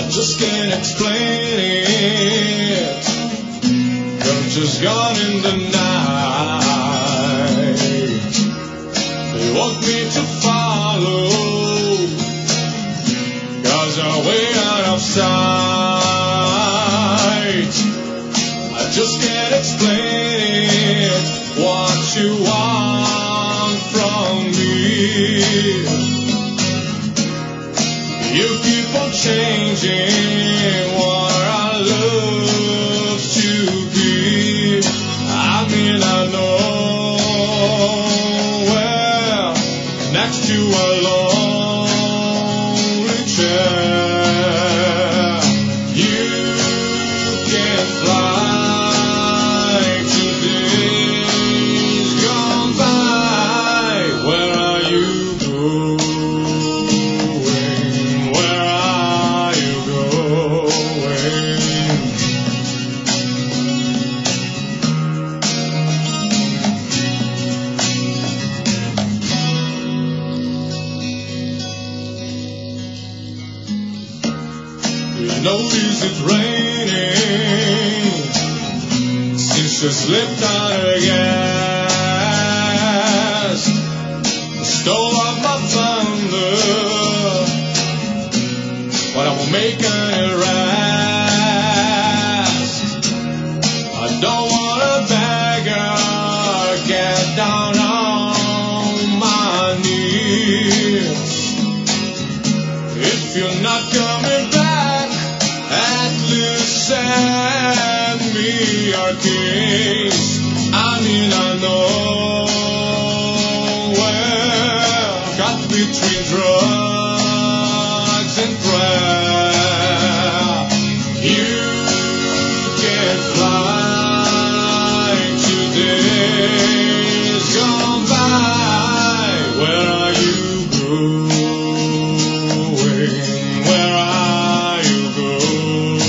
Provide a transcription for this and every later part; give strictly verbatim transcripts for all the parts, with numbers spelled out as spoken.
just can't explain it. You're just gone in the night. They want me to follow, 'cause you're way out of sight. I just can't explain it, what you want from me. You keep on changing what our love should be. I mean, I know, well, next to a lonely chair, you can fly to days gone by. Where are you going? Where are you going? We notice it's raining since you slipped out of gas. Stole up my thunder, but I won't make any rest. I don't want a beggar, get down on my knees. If you're not coming back, at least send me your case. I mean, I know, well, got between drugs and prayer. You can fly to days gone by. Where are you going? Where are you going?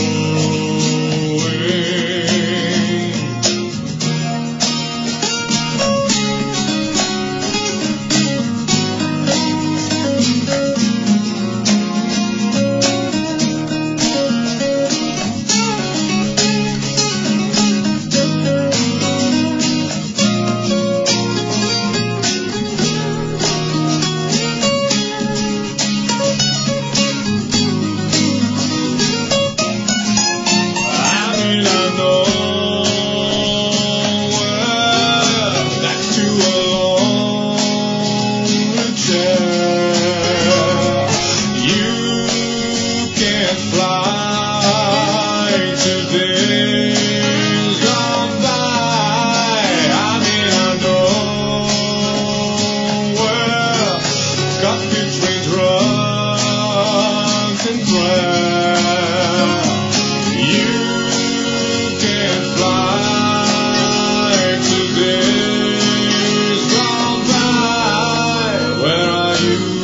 Where are you?